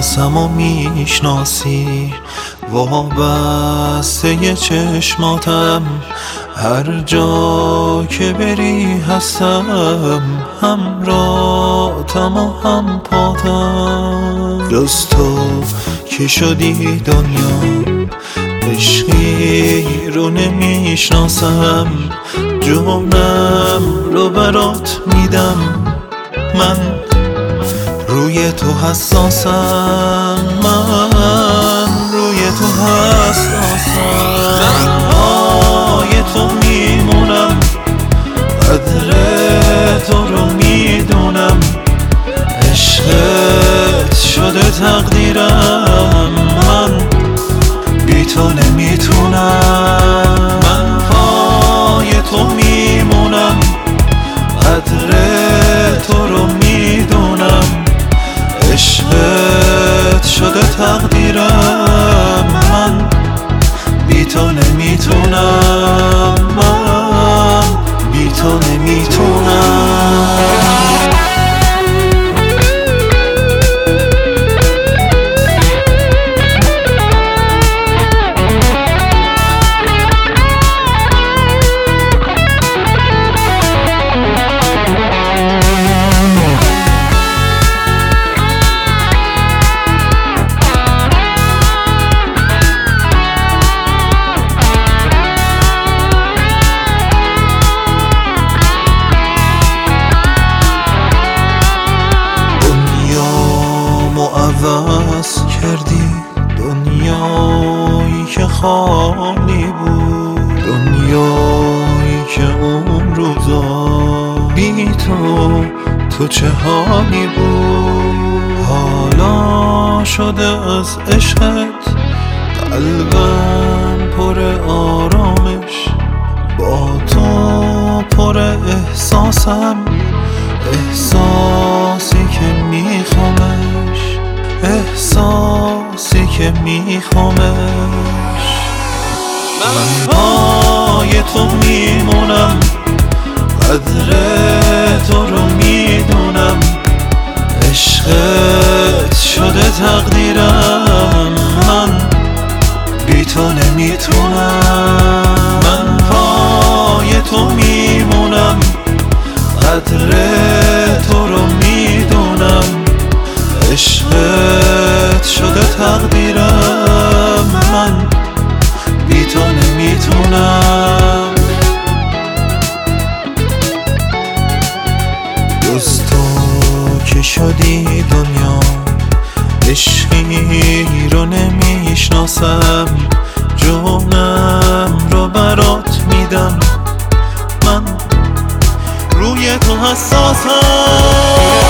حواسم و میشناسی، وابسته چشماتم، هر جا که بری هستم، همراهتم و هم پاتم. جز تو که شدی دنیا، عشقی رو نمیشناسم، جونم رو برات میدم، من روی تو حساسم، من روی تو حساسم. پای تو میمونم، قدر تو رو میدونم، عشقت شده تقدیرم، من بی تو نمیتونم. من پای تو میمونم، قدر تو رو میدونم، عشقت شده تقدیرم، من بی تو نمیتونم، من بی تو نمیتونم. عوض کردی دنیایی که خالی بود، دنیایی که اون روزا بی تو چه حالی بود. حالا شده از عشقت قلبم پر آرامش، با تو پر احساسم، احساسی که میخوامش، احساسی که میخوامش. من پای تو میمونم، قدر تو رو میدونم، عشقت شده تقدیرم، من بی تو نمیتونم. من پای تو میمونم، قدر تو رو میدونم، عشقت شده تقدیرم، من بی تو نمیتونم. جز تو که شدی دنیا، عشقی رو نمیشناسم، جونم رو برات میدم، من روی تو حساسم.